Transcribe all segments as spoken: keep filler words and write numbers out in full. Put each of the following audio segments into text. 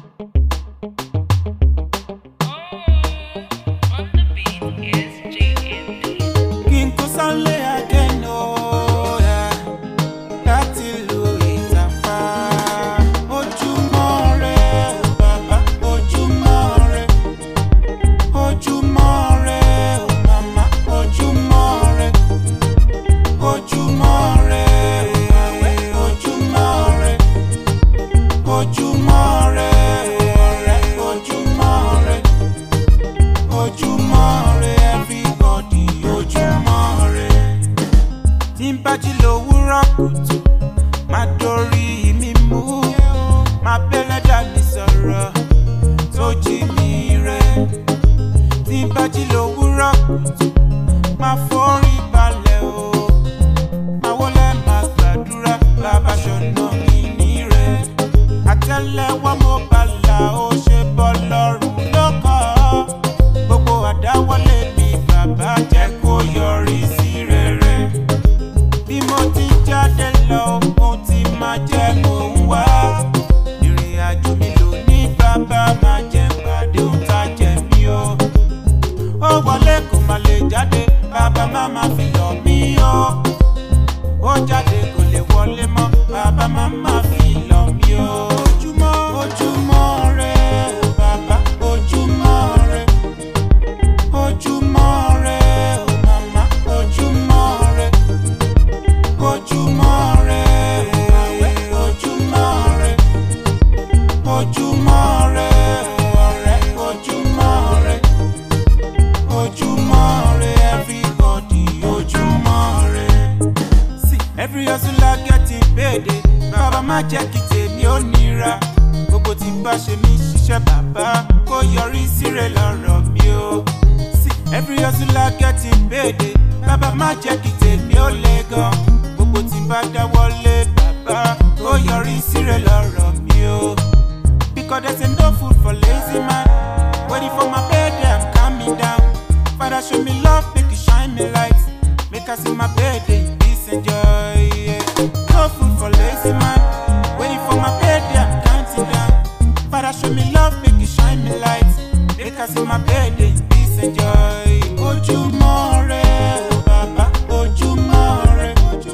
Every hustler getting paid. Baba má jẹ́ kí tèmi ó nira. Gbogbo tí bá ṣe mí ṣiṣẹ́ bàbá kó yọrí síre lọ́rọ̀ mi o. Every hustler getting paid. Baba má jẹ́ kí tèmi ó le gan. Gbogbo tí bá dáwọ́lé bàbá kó yọrí síre lọ́rọ̀ mi o. Because there's no food for lazy man. Waiting for my payday, I'm coming down. Father show me love, make you shine me light. Make us see my payday, peace and joy. Yeah. No food for lazy man. Waiting for my payday, I'm counting down. Father show me love, make you shine me light. Make us see my payday, peace and joy. Ojúmọ́-ire, oh Baba, Ojúmọ́-ire.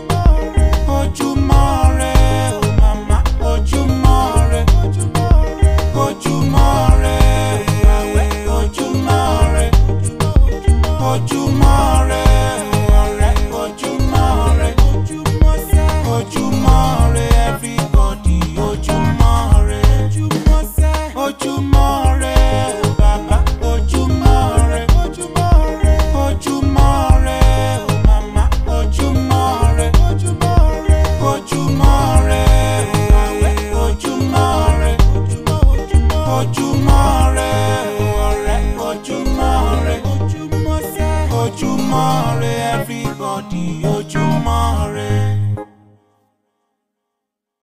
Ojúmọ́-ire, oh Mama, Ojúmọ́-ire. Ojúmọ́-ire, Ojúmọ́-ire. Ojúmọ́-ire, ọ̀rẹ́, Ojúmọ́-ire. Ojúmọ́-ire, everybody, Ojúmọ́-ire. Ojúmọ́-ire, oh Baba, Ojúmọ́-ire. Ojúmọ́-ire, oh Mama, Ojúmọ́-ire. Ojúmọ́-ire, Ojúmọ́-ire. Ojúmọ́-ire, ọ̀rẹ́, Ojúmọ́-ire. Ojúmọ́-ire, everybody.